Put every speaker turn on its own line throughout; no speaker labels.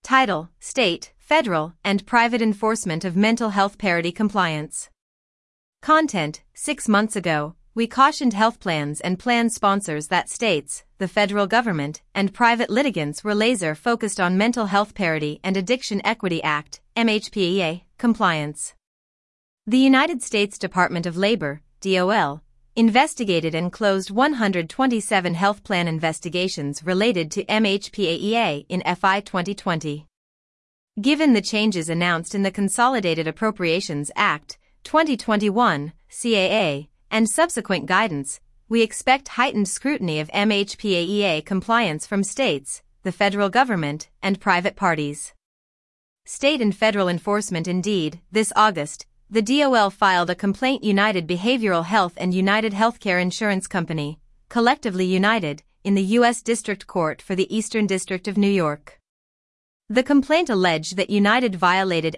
Title: State, Federal, and Private Enforcement of Mental Health Parity Compliance. Content: 6 months ago, we cautioned health plans and plan sponsors that states, the federal government, and private litigants were laser-focused on Mental Health Parity and Addiction Equity Act, MHPAA, compliance. The United States Department of Labor, DOL, investigated and closed 127 health plan investigations related to MHPAA in FY 2020. Given the changes announced in the Consolidated Appropriations Act, 2021, CAA, and subsequent guidance, we expect heightened scrutiny of MHPAA compliance from states, the federal government, and private parties. State and federal enforcement. Indeed, this August, the DOL filed a complaint United Behavioral Health and United Healthcare Insurance Company, collectively United, in the U.S. District Court for the Eastern District of New York. The complaint alleged that United violated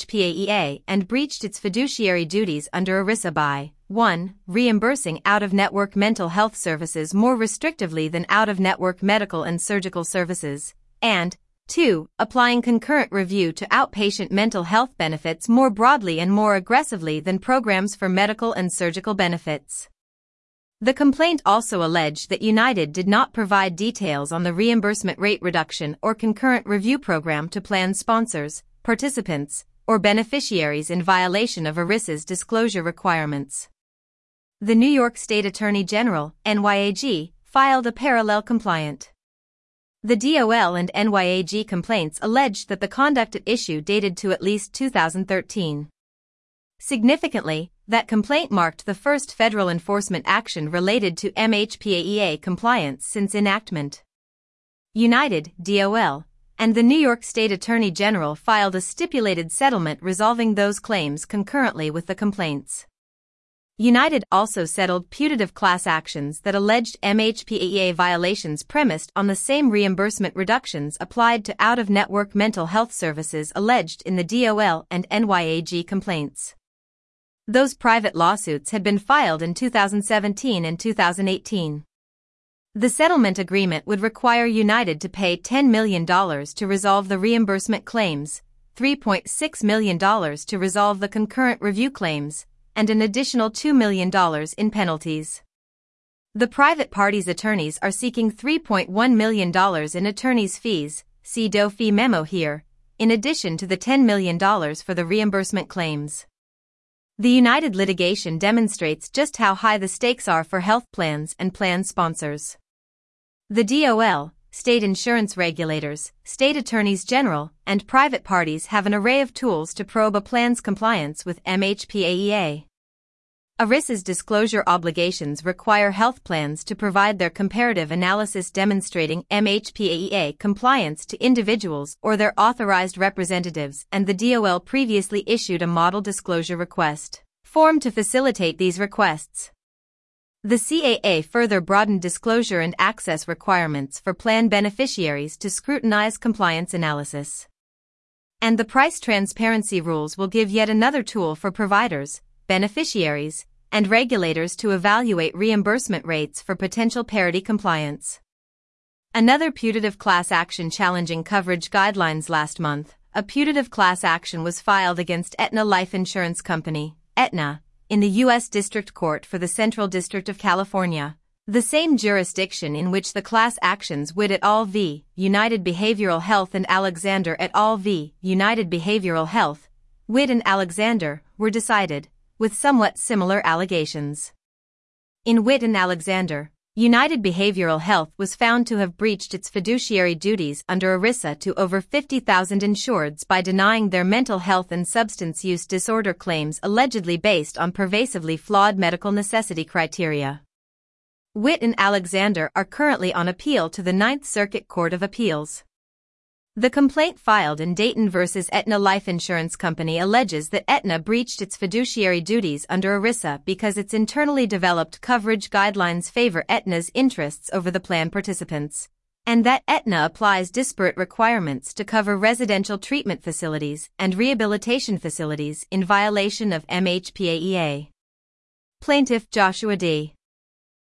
MHPAA and breached its fiduciary duties under ERISA by 1. Reimbursing out-of-network mental health services more restrictively than out-of-network medical and surgical services, and 2. Applying concurrent review to outpatient mental health benefits more broadly and more aggressively than programs for medical and surgical benefits. The complaint also alleged that United did not provide details on the reimbursement rate reduction or concurrent review program to plan sponsors, participants, or beneficiaries in violation of ERISA's disclosure requirements. The New York State Attorney General, NYAG, filed a parallel complaint. The DOL and NYAG complaints alleged that the conduct at issue dated to at least 2013. Significantly, that complaint marked the first federal enforcement action related to MHPAA compliance since enactment. United, DOL, and the New York State Attorney General filed a stipulated settlement resolving those claims concurrently with the complaints. United also settled putative class actions that alleged MHPAA violations premised on the same reimbursement reductions applied to out-of-network mental health services alleged in the DOL and NYAG complaints. Those private lawsuits had been filed in 2017 and 2018. The settlement agreement would require United to pay $10 million to resolve the reimbursement claims, $3.6 million to resolve the concurrent review claims, and an additional $2 million in penalties. The private parties' attorneys are seeking $3.1 million in attorneys' fees, see DOE fee memo here, in addition to the $10 million for the reimbursement claims. The United litigation demonstrates just how high the stakes are for health plans and plan sponsors. The DOL, state insurance regulators, state attorneys general, and private parties have an array of tools to probe a plan's compliance with MHPAA. ERISA's disclosure obligations require health plans to provide their comparative analysis demonstrating MHPAA compliance to individuals or their authorized representatives, and the DOL previously issued a model disclosure request form to facilitate these requests. The CAA further broadened disclosure and access requirements for plan beneficiaries to scrutinize compliance analysis. And the price transparency rules will give yet another tool for providers, beneficiaries, and regulators to evaluate reimbursement rates for potential parity compliance. Another putative class action challenging coverage guidelines. Last month, a putative class action was filed against Aetna Life Insurance Company, Aetna, in the U.S. District Court for the Central District of California, the same jurisdiction in which the class actions Witt et al. V. United Behavioral Health and Alexander et al. V. United Behavioral Health, Witt and Alexander, were decided, with somewhat similar allegations. In Witt and Alexander, United Behavioral Health was found to have breached its fiduciary duties under ERISA to over 50,000 insureds by denying their mental health and substance use disorder claims allegedly based on pervasively flawed medical necessity criteria. Witt and Alexander are currently on appeal to the Ninth Circuit Court of Appeals. The complaint filed in Dayton v. Aetna Life Insurance Company alleges that Aetna breached its fiduciary duties under ERISA because its internally developed coverage guidelines favor Aetna's interests over the plan participants, and that Aetna applies disparate requirements to cover residential treatment facilities and rehabilitation facilities in violation of MHPAA. Plaintiff Joshua D.